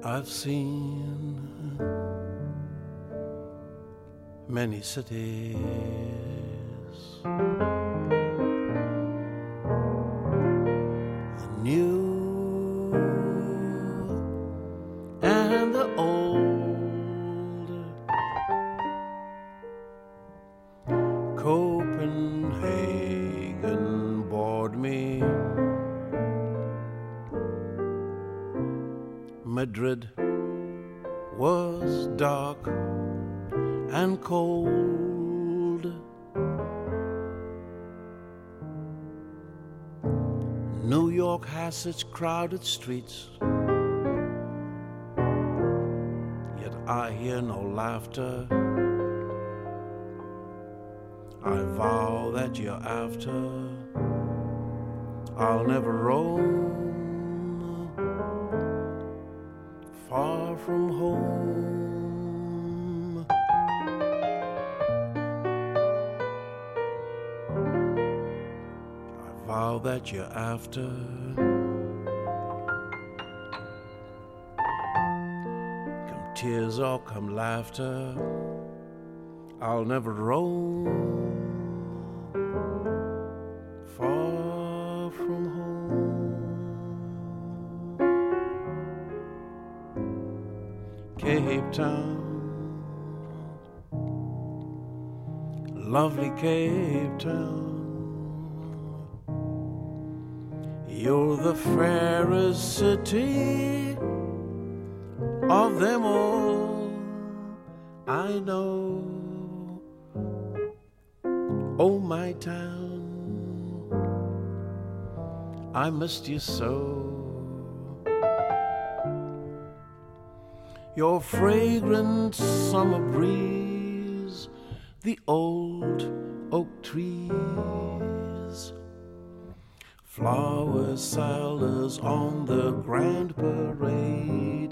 I've seen many cities, the new and the old. Copenhagen bored me, Madrid was dark and cold. New York has its crowded streets, yet I hear no laughter. I vow that year after I'll never roam far from home. I vow that year after come tears or come laughter, I'll never roam far from home. Cape Town, lovely Cape Town, you're the fairest city of them all I know. Oh, my town, I missed you so. Your fragrant summer breeze, the old oak trees, flower sellers on the grand parade,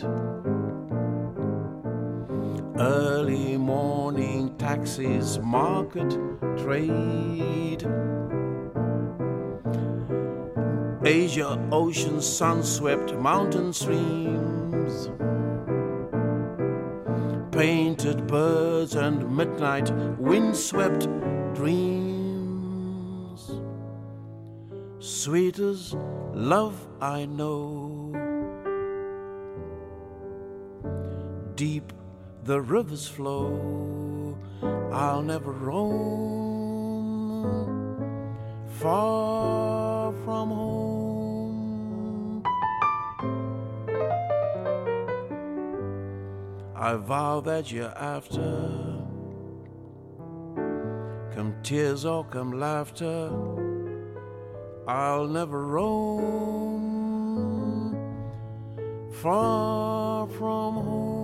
early morning taxis, market trade, Asia, ocean, sun-swept mountain streams, painted birds and midnight wind-swept dreams. Sweet as love I know, deep the rivers flow, I'll never roam far from home. I vow that year after, come tears or come laughter, I'll never roam far from home.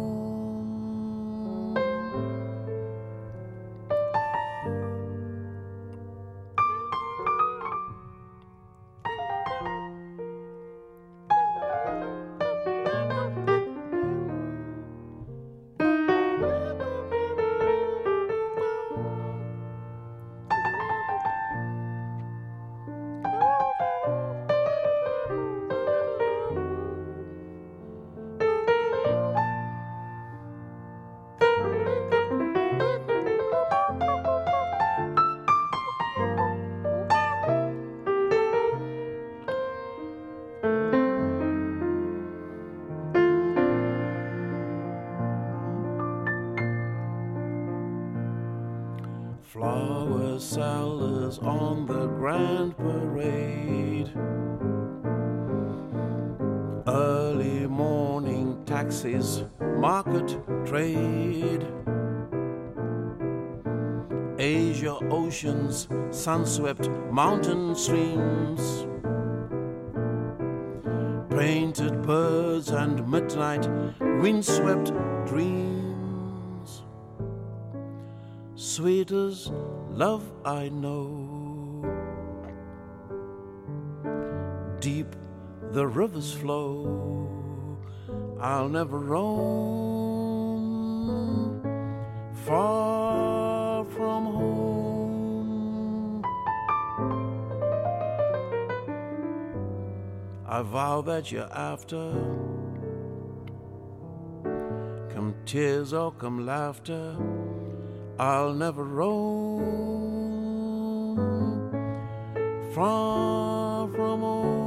Flower sellers on the grand parade, early morning taxis, market trade, Asia, oceans, sun-swept mountain streams, painted birds and midnight wind-swept dreams. Sweet as love I know, deep the rivers flow, I'll never roam far from home. I vow that year after, tears or come laughter, I'll never roam far from home.